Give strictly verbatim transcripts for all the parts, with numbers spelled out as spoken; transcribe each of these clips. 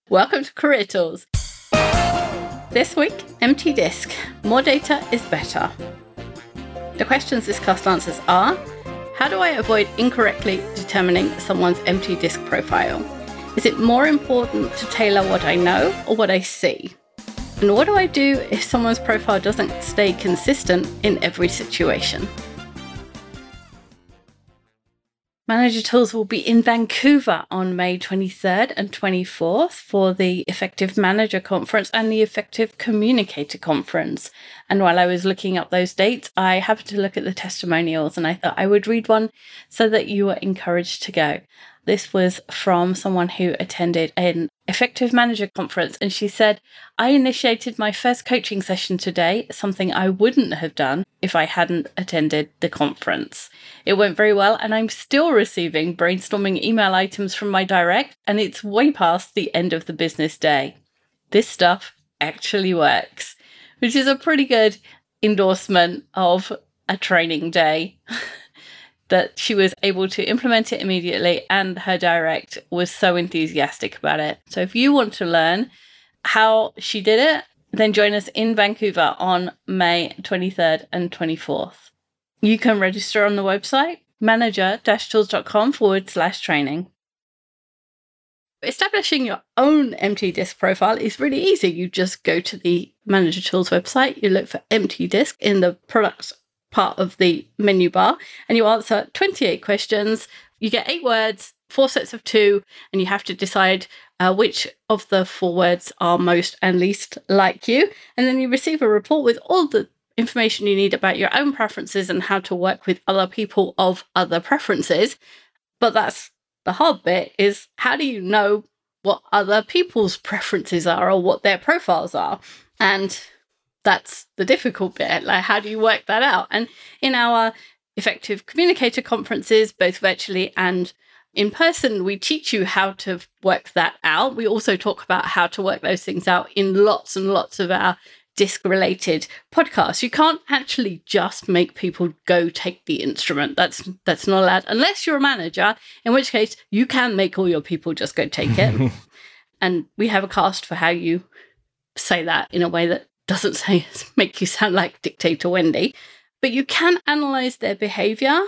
Welcome to Career Tools. This week, empty disk. More data is better. The questions this cast answers are: how do I avoid incorrectly determining someone's empty disk profile? Is it more important to tailor what I know or what I see? And what do I do if someone's profile doesn't stay consistent in every situation? Manager Tools will be in Vancouver on May twenty-third and twenty-fourth for the Effective Manager Conference and the Effective Communicator Conference. And while I was looking up those dates, I happened to look at the testimonials and I thought I would read one so that you were encouraged to go. This was from someone who attended an Effective Manager Conference, and she said, I initiated my first coaching session today, something I wouldn't have done if I hadn't attended the conference. It went very well, and I'm still receiving brainstorming email items from my direct, and it's way past the end of the business day. This stuff actually works, which is a pretty good endorsement of a training day. That she was able to implement it immediately, and her direct was so enthusiastic about it. So if you want to learn how she did it, then join us in Vancouver on May twenty-third and twenty-fourth. You can register on the website, manager-tools.com forward slash training. Establishing your own empty disk profile is really easy. You just go to the Manager Tools website, you look for empty disk in the products part of the menu bar, and you answer twenty-eight questions. You get eight words, four sets of two, and you have to decide uh, which of the four words are most and least like you. And then you receive a report with all the information you need about your own preferences and how to work with other people of other preferences. But that's the hard bit, is how do you know what other people's preferences are or what their profiles are? And that's the difficult bit. Like, how do you work that out? And in our Effective Communicator conferences, both virtually and in person, we teach you how to work that out. We also talk about how to work those things out in lots and lots of our disk-related podcasts. You can't actually just make people go take the instrument. That's that's not allowed, unless you're a manager, in which case you can make all your people just go take it. And we have a cast for how you say that in a way that doesn't say make you sound like Dictator Wendy, but you can analyze their behavior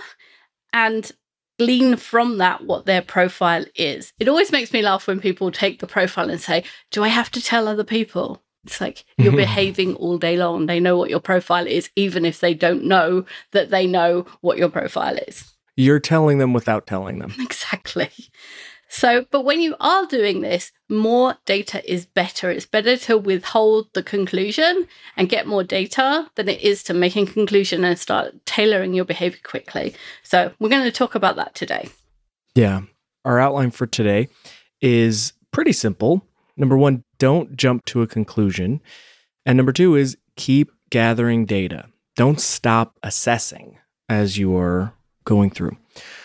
and glean from that what their profile is. It always makes me laugh when people take the profile and say, do I have to tell other people? It's like, you're behaving all day long. They know what your profile is, even if they don't know that they know what your profile is. You're telling them without telling them. Exactly. So, but when you are doing this, more data is better. It's better to withhold the conclusion and get more data than it is to make a conclusion and start tailoring your behavior quickly. So we're going to talk about that today. Yeah. Our outline for today is pretty simple. Number one, don't jump to a conclusion. And number two is keep gathering data. Don't stop assessing as you are going through.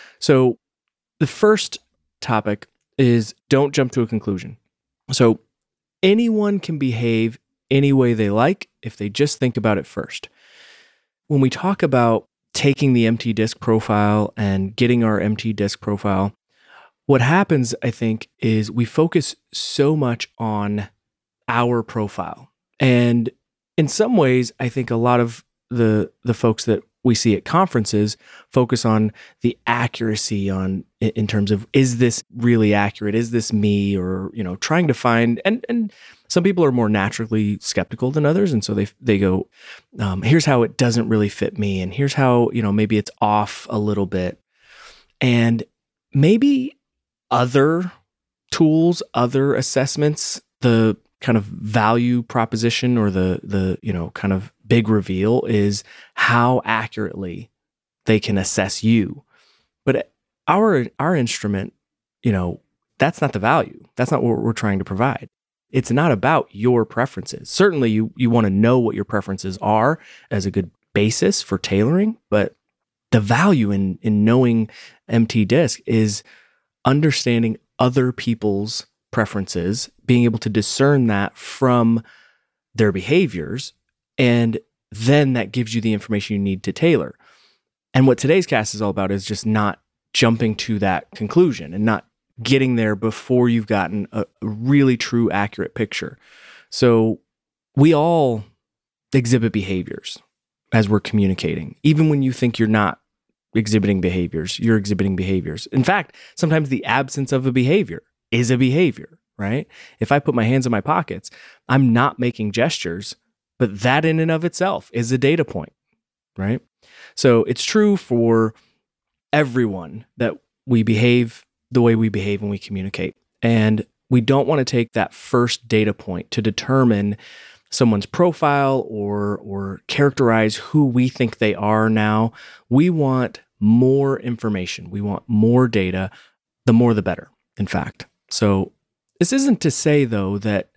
So the first topic is don't jump to a conclusion. So anyone can behave any way they like if they just think about it first. When we talk about taking the empty disk profile and getting our empty disk profile, what happens, I think, is we focus so much on our profile. And in some ways, I think a lot of the the folks that we see at conferences focus on the accuracy on in terms of, is this really accurate? Is this me? Or, you know, trying to find, and and some people are more naturally skeptical than others. And so they they go, um, here's how it doesn't really fit me. And here's how, you know, maybe it's off a little bit. And maybe other tools, other assessments, the kind of value proposition or the, the, you know, kind of big reveal is how accurately they can assess you. But our, our instrument, you know, that's not the value. That's not what we're trying to provide. It's not about your preferences. Certainly you, you want to know what your preferences are as a good basis for tailoring, but the value in, in knowing empty disk is understanding other people's preferences, being able to discern that from their behaviors, and then that gives you the information you need to tailor. And what today's cast is all about is just not jumping to that conclusion and not getting there before you've gotten a really true, accurate picture. So we all exhibit behaviors as we're communicating. Even when you think you're not exhibiting behaviors, you're exhibiting behaviors. In fact, sometimes the absence of a behavior is a behavior, right? If I put my hands in my pockets, I'm not making gestures, but that in and of itself is a data point, right? So it's true for everyone that we behave the way we behave when we communicate. And we don't want to take that first data point to determine someone's profile or or characterize who we think they are now. We want more information. We want more data. The more, the better, in fact. So this isn't to say, though, that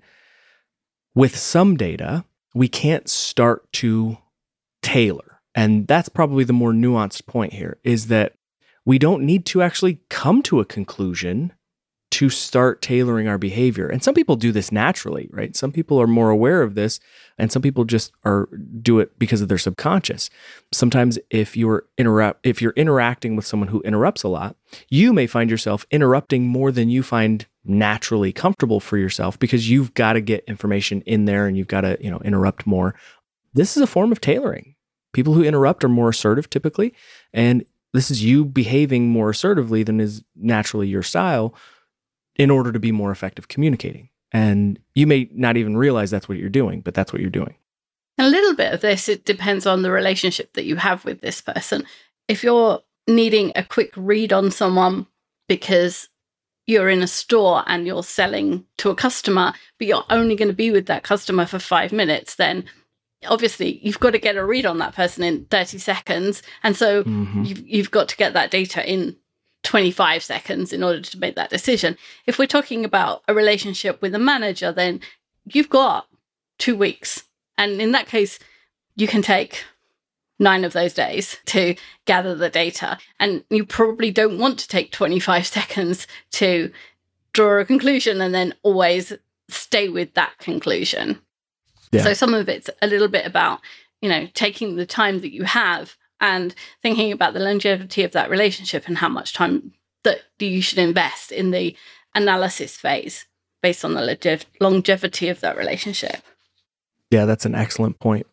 with some data, we can't start to tailor. And that's probably the more nuanced point here, is that we don't need to actually come to a conclusion to start tailoring our behavior. And some people do this naturally, right? Some people are more aware of this, and some people just are do it because of their subconscious. Sometimes if you're interrupt if you're interacting with someone who interrupts a lot, you may find yourself interrupting more than you find naturally comfortable for yourself, because you've got to get information in there and you've got to, you know, interrupt more. This is a form of tailoring. People who interrupt are more assertive typically, and this is you behaving more assertively than is naturally your style, in order to be more effective communicating. And you may not even realize that's what you're doing, but that's what you're doing. A little bit of this, it depends on the relationship that you have with this person. If you're needing a quick read on someone because you're in a store and you're selling to a customer, but you're only going to be with that customer for five minutes, then obviously you've got to get a read on that person in thirty seconds. And so mm-hmm. you've, you've got to get that data in twenty-five seconds in order to make that decision. If we're talking about a relationship with a manager, then you've got two weeks. And in that case, you can take nine of those days to gather the data. And you probably don't want to take twenty-five seconds to draw a conclusion and then always stay with that conclusion. Yeah. So some of it's a little bit about, you know, taking the time that you have and thinking about the longevity of that relationship and how much time that you should invest in the analysis phase based on the longe- longevity of that relationship. Yeah, that's an excellent point.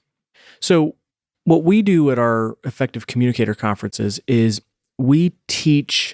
So what we do at our Effective Communicator conferences is we teach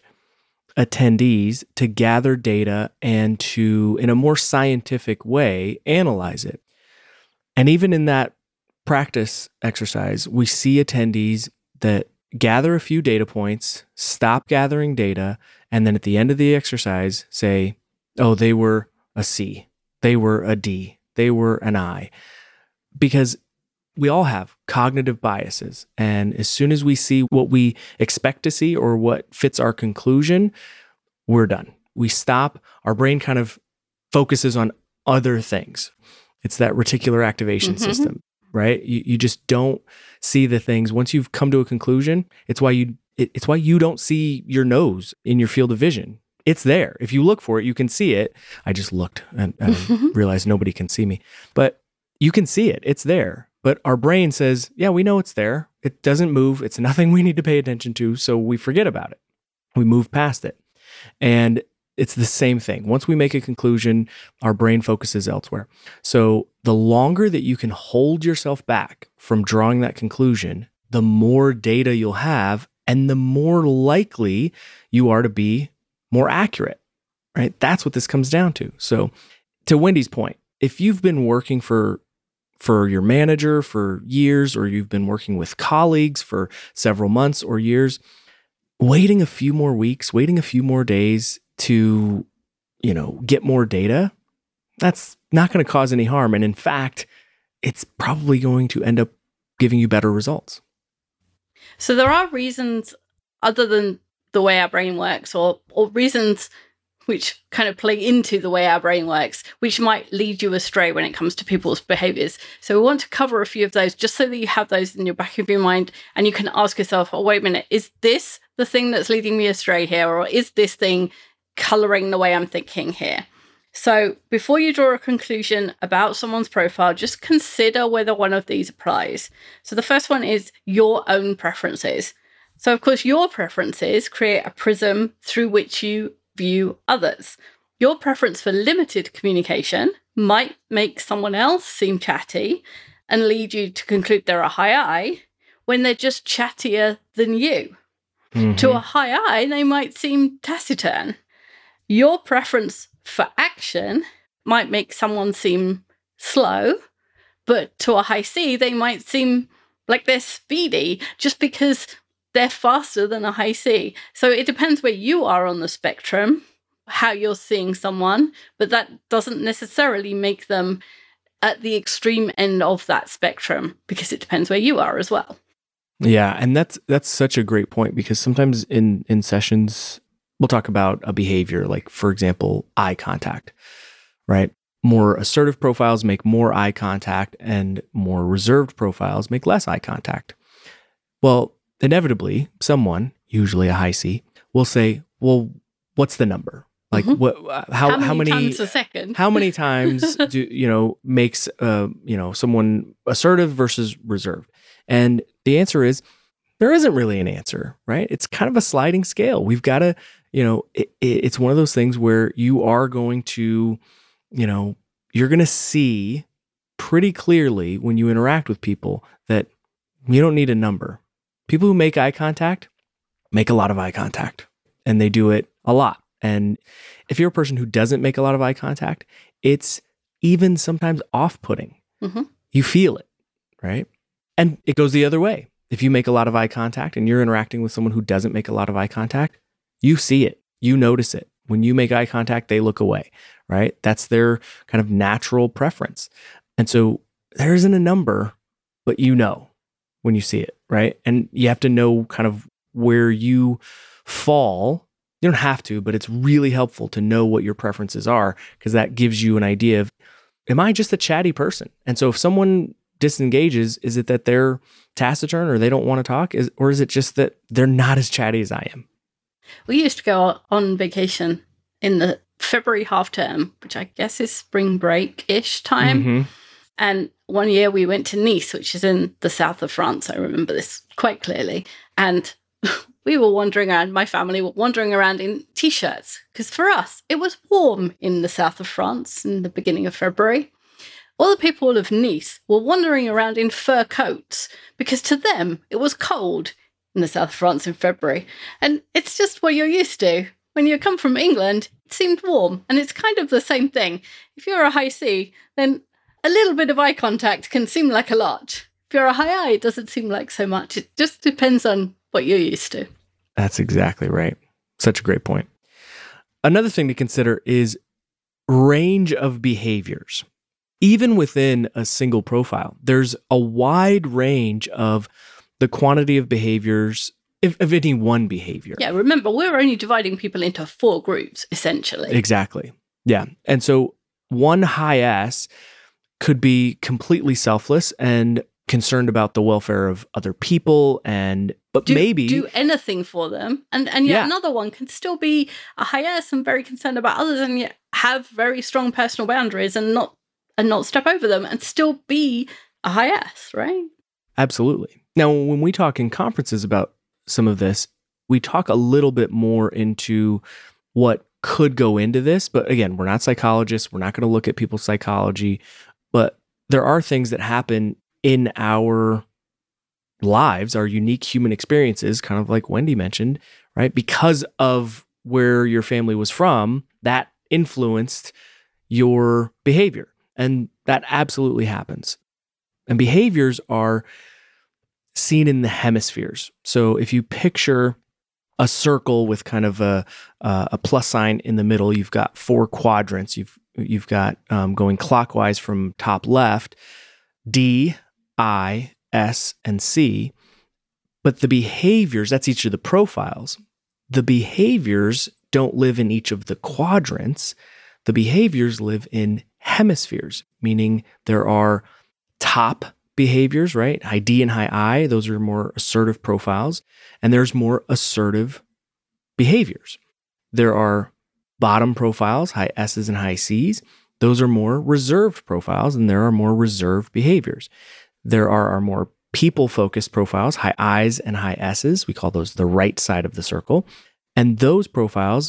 attendees to gather data and to, in a more scientific way, analyze it. And even in that practice exercise, we see attendees that gather a few data points, stop gathering data, and then at the end of the exercise say, oh, they were a C, they were a D, they were an I. Because we all have cognitive biases. And as soon as we see what we expect to see or what fits our conclusion, we're done. We stop. Our brain kind of focuses on other things. It's that reticular activation mm-hmm. system, right? You you just don't see the things. Once you've come to a conclusion, it's why you it, it's why you don't see your nose in your field of vision. It's there. If you look for it, you can see it. I just looked and, and realized nobody can see me. But you can see it. It's there. But our brain says, yeah, we know it's there. It doesn't move. It's nothing we need to pay attention to. So we forget about it. We move past it. And it's the same thing. Once we make a conclusion, our brain focuses elsewhere. So the longer that you can hold yourself back from drawing that conclusion, the more data you'll have and the more likely you are to be more accurate, right? That's what this comes down to. So to Wendy's point, if you've been working for for your manager for years, or you've been working with colleagues for several months or years, waiting a few more weeks, waiting a few more days to, you know, get more data, that's not going to cause any harm. And in fact, it's probably going to end up giving you better results. So there are reasons other than the way our brain works, or or reasons which kind of play into the way our brain works, which might lead you astray when it comes to people's behaviors. So we want to cover a few of those just so that you have those in your back of your mind and you can ask yourself, oh, wait a minute, is this the thing that's leading me astray here? Or is this thing coloring the way I'm thinking here? So before you draw a conclusion about someone's profile, just consider whether one of these applies. So the first one is your own preferences. So of course, your preferences create a prism through which you view others. Your preference for limited communication might make someone else seem chatty and lead you to conclude they're a high I when they're just chattier than you. Mm-hmm. To a high I, they might seem taciturn. Your preference for action might make someone seem slow, but to a high C, they might seem like they're speedy just because they're faster than a high C. So it depends where you are on the spectrum, how you're seeing someone, but that doesn't necessarily make them at the extreme end of that spectrum because it depends where you are as well. Yeah, and that's that's such a great point because sometimes in in sessions we'll talk about a behavior like, for example, eye contact, right? More assertive profiles make more eye contact and more reserved profiles make less eye contact. Well, inevitably, someone, usually a high C, will say, well, what's the number? Like mm-hmm. what? How, how many, how many times a second? How many times do you know makes uh, you know someone assertive versus reserved? And the answer is there isn't really an answer, right? It's kind of a sliding scale. We've got to, you know, it, it's one of those things where you are going to, you know, you're going to see pretty clearly when you interact with people that you don't need a number. People who make eye contact make a lot of eye contact, and they do it a lot. And if you're a person who doesn't make a lot of eye contact, it's even sometimes off-putting. Mm-hmm. You feel it, right? And it goes the other way. If you make a lot of eye contact and you're interacting with someone who doesn't make a lot of eye contact, you see it, you notice it. When you make eye contact, they look away, right? That's their kind of natural preference. And so there isn't a number, but you know when you see it, right? And you have to know kind of where you fall. You don't have to, but it's really helpful to know what your preferences are because that gives you an idea of, am I just a chatty person? And so if someone disengages, is it that they're taciturn or they don't want to talk? Is, or is it just that they're not as chatty as I am? We used to go on vacation in the February half term, which I guess is spring break-ish time. Mm-hmm. And one year we went to Nice, which is in the south of France. I remember this quite clearly. And we were wandering around, my family were wandering around in T-shirts, because for us, it was warm in the south of France in the beginning of February. All the people of Nice were wandering around in fur coats, because to them, it was cold in the south of France in February. And it's just what you're used to. When you come from England, it seemed warm, and it's kind of the same thing. If you're a high C, then a little bit of eye contact can seem like a lot. If you're a high I, it doesn't seem like so much. It just depends on what you're used to. That's exactly right. Such a great point. Another thing to consider is range of behaviors. Even within a single profile, there's a wide range of the quantity of behaviors of, of any one behavior. Yeah, remember, we're only dividing people into four groups, essentially. Exactly. Yeah. And so one high S could be completely selfless and concerned about the welfare of other people, and but do, maybe do anything for them. And and yet yeah. another one can still be a high S and very concerned about others, and yet have very strong personal boundaries and not and not step over them, and still be a high S, right? Absolutely. Now, when we talk in conferences about some of this, we talk a little bit more into what could go into this. But again, we're not psychologists. We're not going to look at people's psychology. But there are things that happen in our lives, our unique human experiences, kind of like Wendy mentioned, right? Because of where your family was from, that influenced your behavior. And that absolutely happens. And behaviors are seen in the hemispheres. So if you picture a circle with kind of a uh, a plus sign in the middle, you've got four quadrants. You've you've got um, going clockwise from top left, D, I, S, and C. But the behaviors, that's each of the profiles. The behaviors don't live in each of the quadrants. The behaviors live in hemispheres, meaning there are top behaviors, right? High D and high I, those are more assertive profiles. And there's more assertive behaviors. There are bottom profiles, high S's and high C's. Those are more reserved profiles, and there are more reserved behaviors. There are our more people-focused profiles, high I's and high S's. We call those the right side of the circle. And those profiles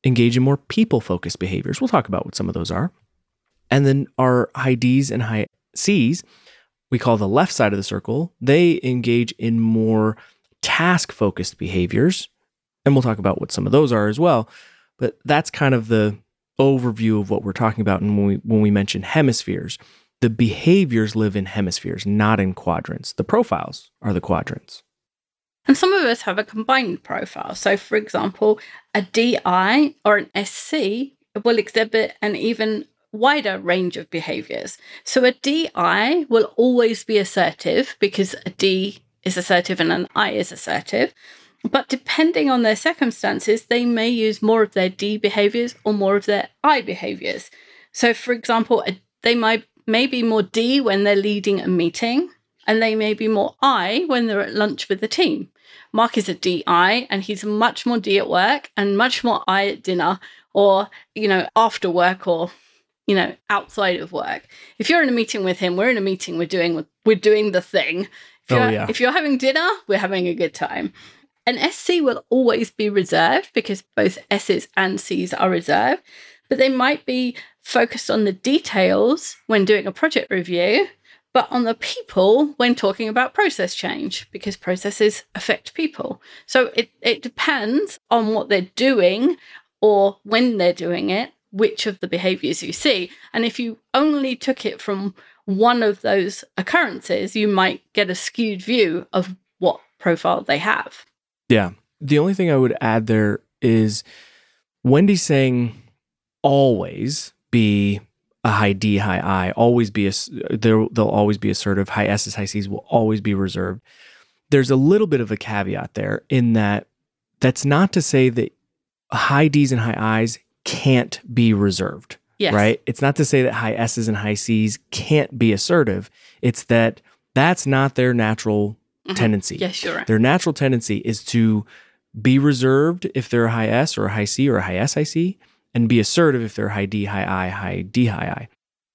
engage in more people-focused behaviors. We'll talk about what some of those are. And then our high Ds and high Cs, we call the left side of the circle, they engage in more task-focused behaviors. And we'll talk about what some of those are as well. But that's kind of the overview of what we're talking about. And when we, when we mention hemispheres, the behaviors live in hemispheres, not in quadrants. The profiles are the quadrants. And some of us have a combined profile. So, for example, a D I or an S C will exhibit an even wider range of behaviors. So a D I will always be assertive because a D is assertive and an I is assertive. But depending on their circumstances, they may use more of their D behaviors or more of their I behaviors. So, for example, a, they might may be more D when they're leading a meeting, and they may be more I when they're at lunch with the team. Mark is a D I, and he's much more D at work and much more I at dinner or, you know, after work or, you know, outside of work. If you're in a meeting with him, we're in a meeting, we're doing we're doing the thing. If you're, oh, yeah. if you're having dinner, we're having a good time. An S C will always be reserved because both S's and C's are reserved, but they might be focused on the details when doing a project review, but on the people when talking about process change, because processes affect people. So it, it depends on what they're doing or when they're doing it, which of the behaviors you see. And if you only took it from one of those occurrences, you might get a skewed view of what profile they have. Yeah. The only thing I would add there is Wendy's saying always be a high D, high I, always be, a, they'll, they'll always be assertive. High S's, high C's will always be reserved. There's a little bit of a caveat there in that that's not to say that high D's and high I's can't be reserved, yes. right? It's not to say that high S's and high C's can't be assertive. It's that that's not their natural mm-hmm. tendency. Yes, you're right. Their natural tendency is to be reserved if they're a high S or a high C or a high S, high C, and be assertive if they're high D, high I, high D, high I.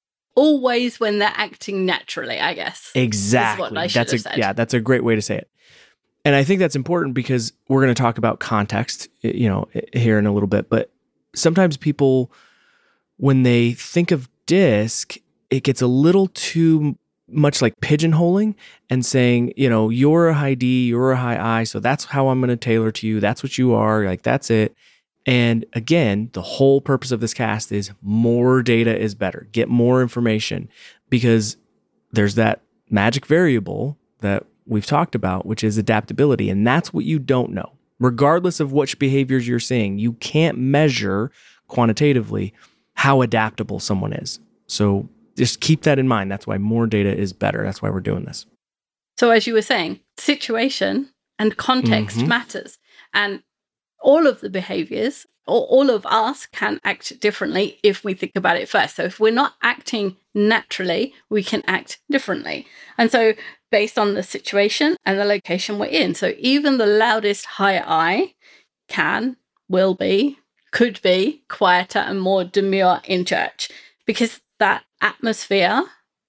Always when they're acting naturally, I guess. Exactly. Is what I should that's have a, said. Yeah, that's a great way to say it. And I think that's important because we're going to talk about context, you know, here in a little bit. But sometimes people, when they think of DISC, it gets a little too much like pigeonholing and saying, you know, you're a high D, you're a high I, so that's how I'm going to tailor to you. That's what you are. Like, that's it. And again, the whole purpose of this cast is more data is better. Get more information because there's that magic variable that we've talked about, which is adaptability. And that's what you don't know. Regardless of which behaviors you're seeing, you can't measure quantitatively how adaptable someone is. So just keep that in mind. That's why more data is better. That's why we're doing this. So as you were saying, situation and context mm-hmm. matters. And all of the behaviors, or all of us can act differently if we think about it first. So if we're not acting naturally, we can act differently. And so based on the situation and the location we're in. So even the loudest high I can, will be, could be quieter and more demure in church because that atmosphere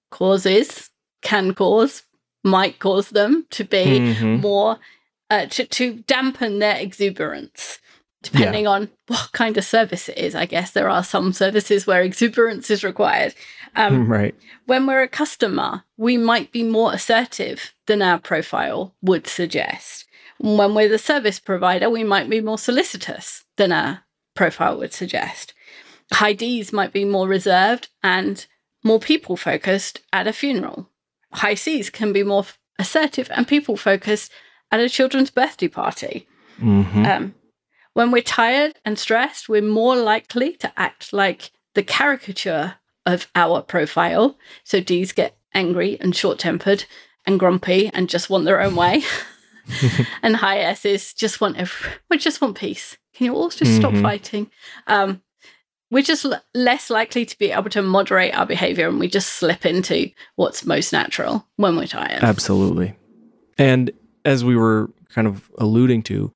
causes, can cause, might cause them to be mm-hmm. more Uh, to, to dampen their exuberance, depending yeah. on what kind of service it is. I guess there are some services where exuberance is required. Um, right. When we're a customer, we might be more assertive than our profile would suggest. When we're the service provider, we might be more solicitous than our profile would suggest. High Ds might be more reserved and more people-focused at a funeral. High Cs can be more assertive and people-focused at a children's birthday party. Mm-hmm. Um, when we're tired and stressed, we're more likely to act like the caricature of our profile. So Ds get angry and short-tempered and grumpy and just want their own way. And high S's just want every- we just want peace. Can you all just mm-hmm. stop fighting? Um, we're just l- less likely to be able to moderate our behavior, and we just slip into what's most natural when we're tired. Absolutely. And as we were kind of alluding to,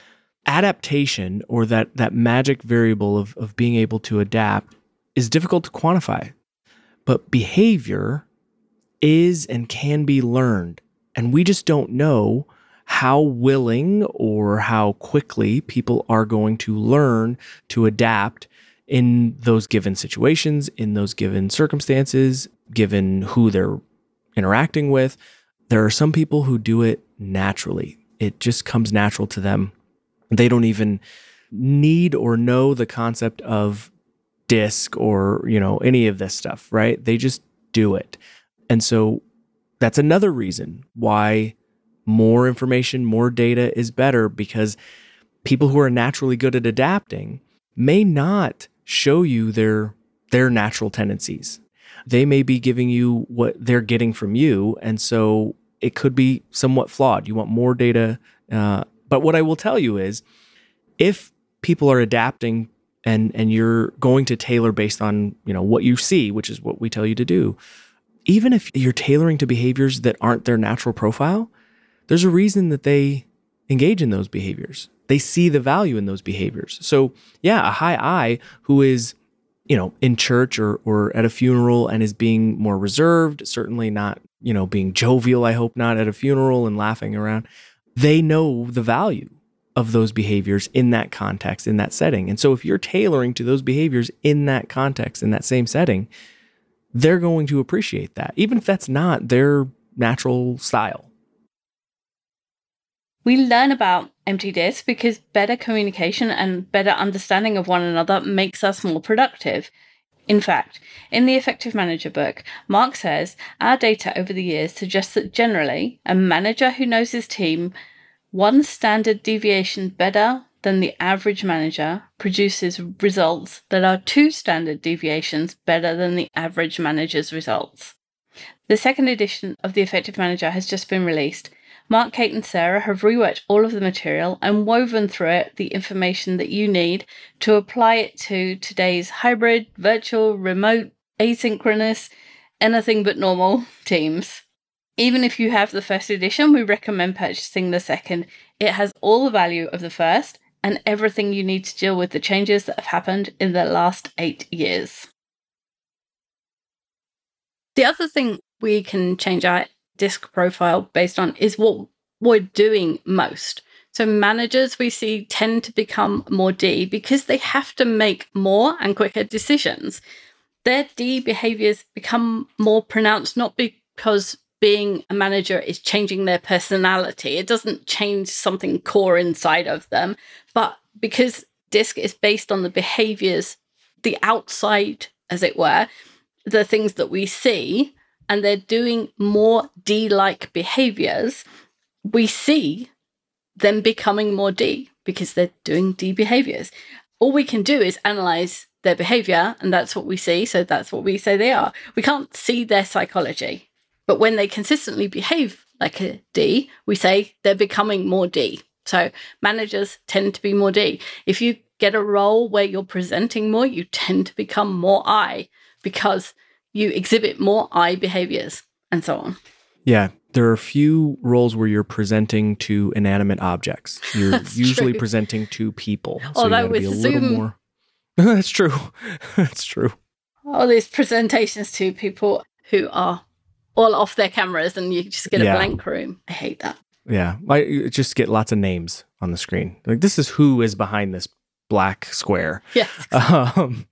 adaptation or that that magic variable of, of being able to adapt is difficult to quantify. But behavior is and can be learned. And we just don't know how willing or how quickly people are going to learn to adapt in those given situations, in those given circumstances, given who they're interacting with. There are some people who do it naturally. It just comes natural to them. They don't even need or know the concept of DISC or, you know, any of this stuff, right? They just do it. And so that's another reason why more information, more data is better, because people who are naturally good at adapting may not show you their their natural tendencies. They may be giving you what they're getting from you, and so it could be somewhat flawed. You want more data. Uh, but what I will tell you is, if people are adapting and and you're going to tailor based on, you know, what you see, which is what we tell you to do, even if you're tailoring to behaviors that aren't their natural profile, there's a reason that they engage in those behaviors. They see the value in those behaviors. So yeah, a high I who is, you know, in church or or at a funeral and is being more reserved, certainly not, you know, being jovial, I hope not, at a funeral and laughing around, they know the value of those behaviors in that context, in that setting. And so if you're tailoring to those behaviors in that context, in that same setting, they're going to appreciate that, even if that's not their natural style. We learn about empty disc because better communication and better understanding of one another makes us more productive. In fact, in the Effective Manager book, Mark says, our data over the years suggests that generally, a manager who knows his team one standard deviation better than the average manager produces results that are two standard deviations better than the average manager's results. The second edition of the Effective Manager has just been released. Mark, Kate and Sarah have reworked all of the material and woven through it the information that you need to apply it to today's hybrid, virtual, remote, asynchronous, anything but normal teams. Even if you have the first edition, we recommend purchasing the second. It has all the value of the first and everything you need to deal with the changes that have happened in the last eight years. The other thing we can change our DISC profile based on is what we're doing most. So managers we see tend to become more D because they have to make more and quicker decisions. Their D behaviors become more pronounced, not because being a manager is changing their personality. It doesn't change something core inside of them, but because DISC is based on the behaviors, the outside, as it were, the things that we see, and they're doing more D-like behaviors, we see them becoming more D because they're doing D behaviors. All we can do is analyze their behavior, and that's what we see, so that's what we say they are. We can't see their psychology, but when they consistently behave like a D, we say they're becoming more D. So managers tend to be more D. If you get a role where you're presenting more, you tend to become more I because you exhibit more I behaviors and so on. Yeah, there are a few roles where you're presenting to inanimate objects. You're That's usually true. presenting to people. So Although you gotta be a with little Zoom- more. That's true. That's true. All these presentations to people who are all off their cameras and you just get a Yeah. blank room. I hate that. Yeah, I you just get lots of names on the screen. Like, this is who is behind this black square. Yes. Um,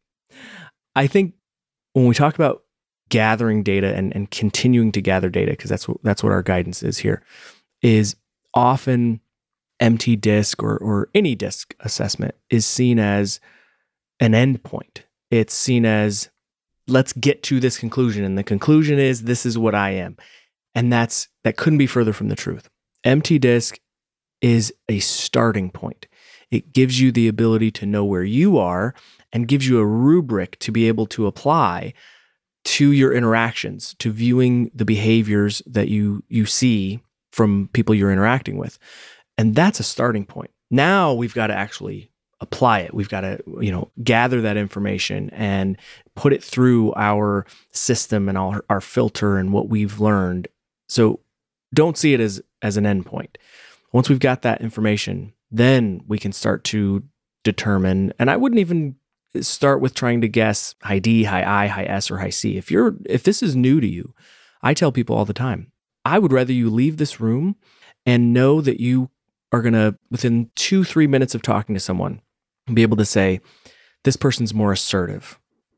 I think when we talk about gathering data and, and continuing to gather data, because that's what, that's what our guidance is here, is often empty disc or, or any disc assessment is seen as an end point. It's seen as, let's get to this conclusion. And the conclusion is, this is what I am. And that's that couldn't be further from the truth. Empty disc is a starting point. It gives you the ability to know where you are and gives you a rubric to be able to apply to your interactions, to viewing the behaviors that you you see from people you're interacting with. And that's a starting point. Now we've got to actually apply it. We've got to, you know, gather that information and put it through our system and our, our filter and what we've learned. So don't see it as, as an endpoint. Once we've got that information, then we can start to determine, and I wouldn't even start with trying to guess high D, high I, high S, or high C. If you're, if this is new to you, I tell people all the time, I would rather you leave this room and know that you are going to, within two, three minutes of talking to someone, be able to say, this person's more assertive.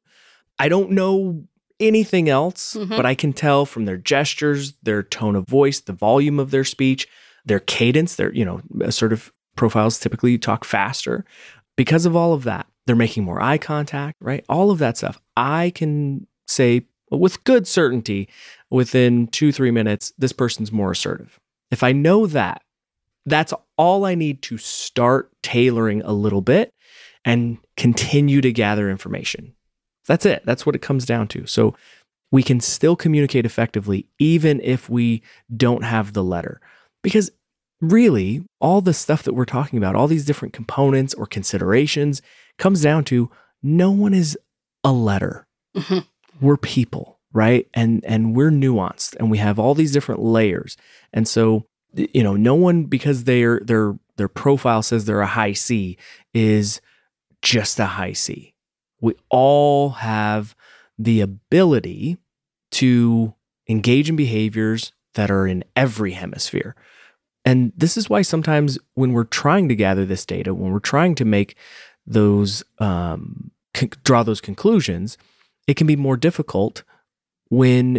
I don't know anything else, mm-hmm. but I can tell from their gestures, their tone of voice, the volume of their speech, their cadence, their, you know, assertive profiles typically talk faster. Because of all of that, they're making more eye contact, right? All of that stuff. I can say with good certainty within two, three minutes, this person's more assertive. If I know that, that's all I need to start tailoring a little bit and continue to gather information. That's it. That's what it comes down to. So we can still communicate effectively even if we don't have the letter. Because really, all the stuff that we're talking about, all these different components or considerations, comes down to no one is a letter. Mm-hmm. We're people, right? And and we're nuanced, and we have all these different layers. And so, you know, no one, because their their their profile says they're a high C, is just a high C. We all have the ability to engage in behaviors that are in every hemisphere. And this is why sometimes when we're trying to gather this data, when we're trying to make those, um, con- draw those conclusions, it can be more difficult when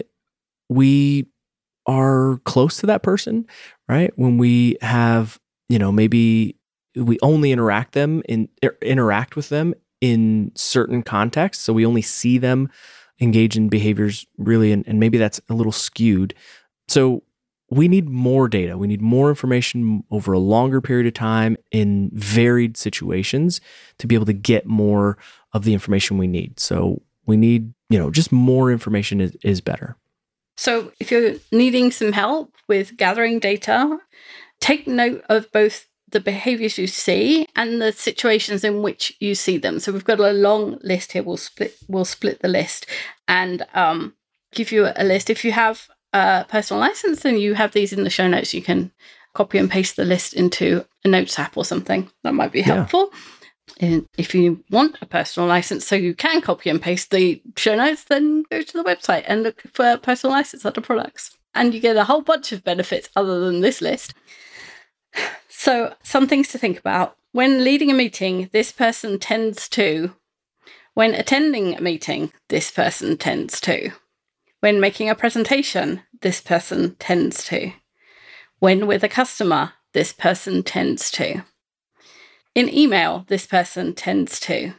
we are close to that person, right? When we have, you know, maybe we only interact them in interact with them in certain contexts. So we only see them engage in behaviors really, and, and maybe that's a little skewed. So we need more data. We need more information over a longer period of time in varied situations to be able to get more of the information we need. So we need, you know, just more information is, is better. So if you're needing some help with gathering data, take note of both the behaviors you see and the situations in which you see them. So we've got a long list here. We'll split we'll split the list and um, give you a list. If you have a personal license and you have these in the show notes, you can copy and paste the list into a notes app or something. That might be helpful. Yeah. And if you want a personal license so you can copy and paste the show notes, then go to the website and look for personal license under products. And you get a whole bunch of benefits other than this list. So some things to think about. When leading a meeting, this person tends to. When attending a meeting, this person tends to. When making a presentation, this person tends to. When with a customer, this person tends to. In email, this person tends to.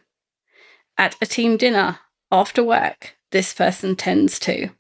At a team dinner, after work, this person tends to.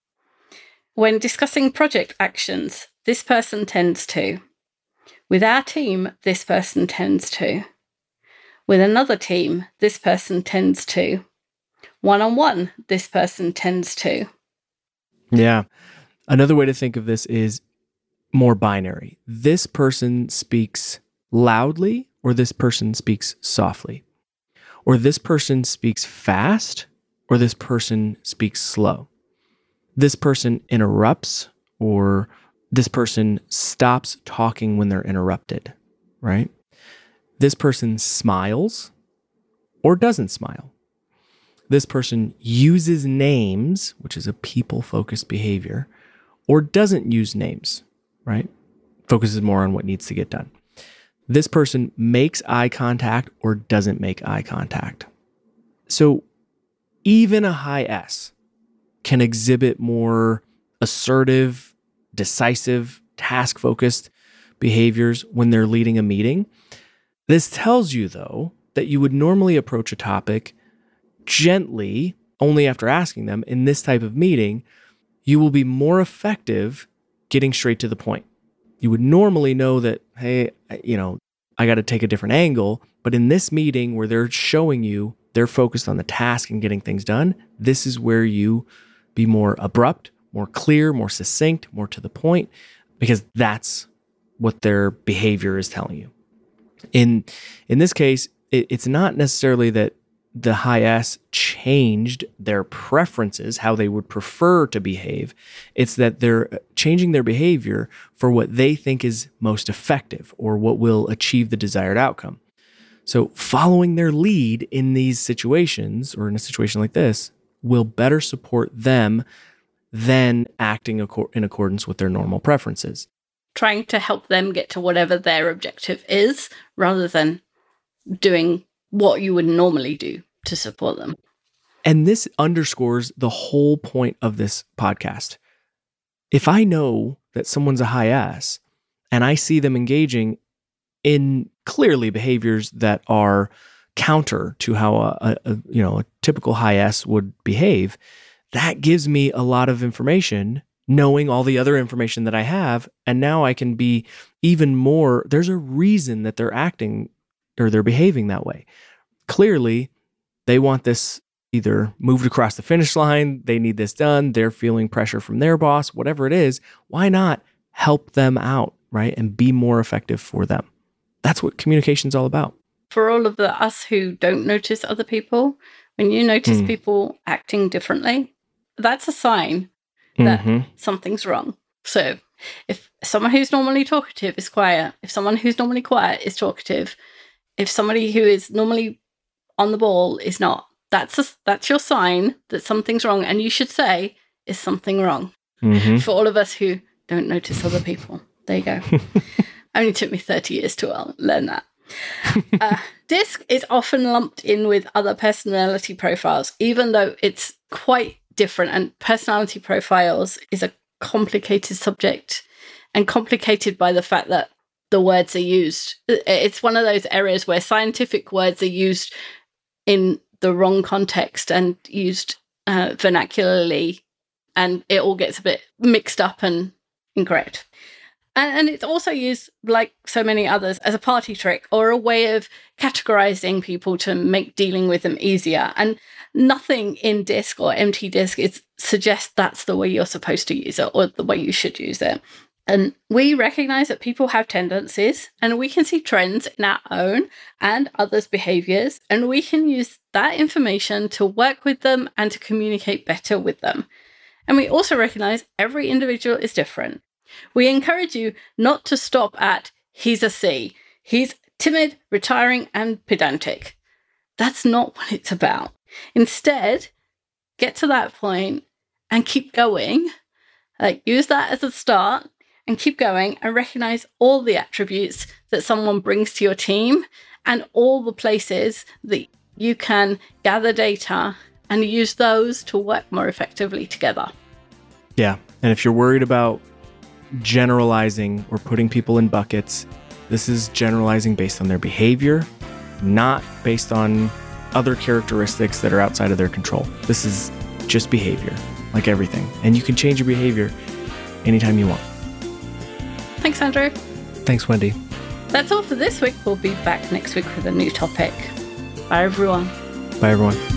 When discussing project actions, this person tends to. With our team, this person tends to. With another team, this person tends to. One-on-one, this person tends to. Yeah. Another way to think of this is more binary. This person speaks loudly, or this person speaks softly. Or this person speaks fast, or this person speaks slow. This person interrupts, or this person stops talking when they're interrupted, right? This person smiles or doesn't smile. This person uses names, which is a people-focused behavior, or doesn't use names, right? Focuses more on what needs to get done. This person makes eye contact or doesn't make eye contact. So even a high S can exhibit more assertive, decisive, task-focused behaviors when they're leading a meeting. This tells you, though, that you would normally approach a topic gently only after asking them. In this type of meeting, you will be more effective getting straight to the point. You would normally know that, hey, you know, I got to take a different angle. But in this meeting where they're showing you they're focused on the task and getting things done, this is where you be more abrupt, more clear, more succinct, more to the point, because that's what their behavior is telling you. In in this case, it, it's not necessarily that the high S changed their preferences, how they would prefer to behave. It's that they're changing their behavior for what they think is most effective or what will achieve the desired outcome. So following their lead in these situations, or in a situation like this, will better support them than acting in accordance with their normal preferences. trying to help them get to whatever their objective is, rather than doing what you would normally do to support them. And this underscores the whole point of this podcast. If I know that someone's a high S and I see them engaging in clearly behaviors that are counter to how a, a you know a typical high S would behave, that gives me a lot of information, knowing all the other information that I have, and now I can be even more, there's a reason that they're acting or they're behaving that way. Clearly, they want this either moved across the finish line, they need this done, they're feeling pressure from their boss, whatever it is. Why not help them out, right? And be more effective for them. That's what communication's all about. For all of the us who don't notice other people, when you notice mm. people acting differently, that's a sign that mm-hmm. something's wrong. So if someone who's normally talkative is quiet, if someone who's normally quiet is talkative, if somebody who is normally on the ball is not, that's a, that's your sign that something's wrong. And you should say, is something wrong? Mm-hmm. For all of us who don't notice other people. There you go. Only took me thirty years to learn that. uh, DISC is often lumped in with other personality profiles, even though it's quite different. And personality profiles is a complicated subject, and complicated by the fact that the words are used. It's one of those areas where scientific words are used in the wrong context and used uh, vernacularly, and it all gets a bit mixed up and incorrect. And, and it's also used, like so many others, as a party trick or a way of categorizing people to make dealing with them easier. And nothing in DISC or M T DISC is, suggests that's the way you're supposed to use it or the way you should use it. And we recognize that people have tendencies, and we can see trends in our own and others' behaviors, and we can use that information to work with them and to communicate better with them. And we also recognize every individual is different. We encourage you not to stop at, he's a C, he's timid, retiring, and pedantic. That's not what it's about. Instead, get to that point and keep going. Like, use that as a start and keep going, and recognize all the attributes that someone brings to your team and all the places that you can gather data and use those to work more effectively together. Yeah. And if you're worried about generalizing or putting people in buckets, this is generalizing based on their behavior, not based on other characteristics that are outside of their control. This is just behavior, like everything. And you can change your behavior anytime you want. Thanks, Andrew. Thanks, Wendy. That's all for this week. We'll be back next week with a new topic. Bye, everyone. Bye, everyone.